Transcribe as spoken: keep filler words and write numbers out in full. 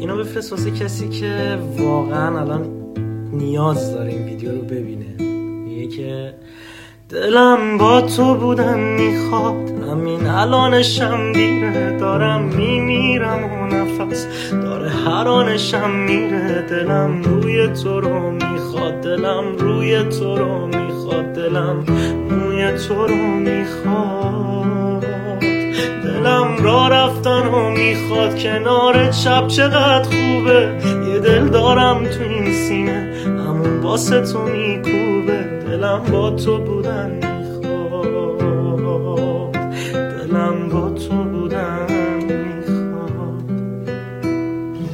اینو بفرست واسه کسی که واقعا الان نیاز داره این ویدیو رو ببینه. میگه که دلم با تو بودن میخواد، همین الانشم دیره، دارم میمیرم و نفس داره هر آنشم میره. دلم روی تو رو میخواد، دلم روی تو رو میخواد، دلم موی تو رو میخواد. دلم را رفتن و میخواد، کنار چپ چقدر خوبه. یه دل دارم تو این سینه همون واسه تو میکوبه. دلم با تو بودن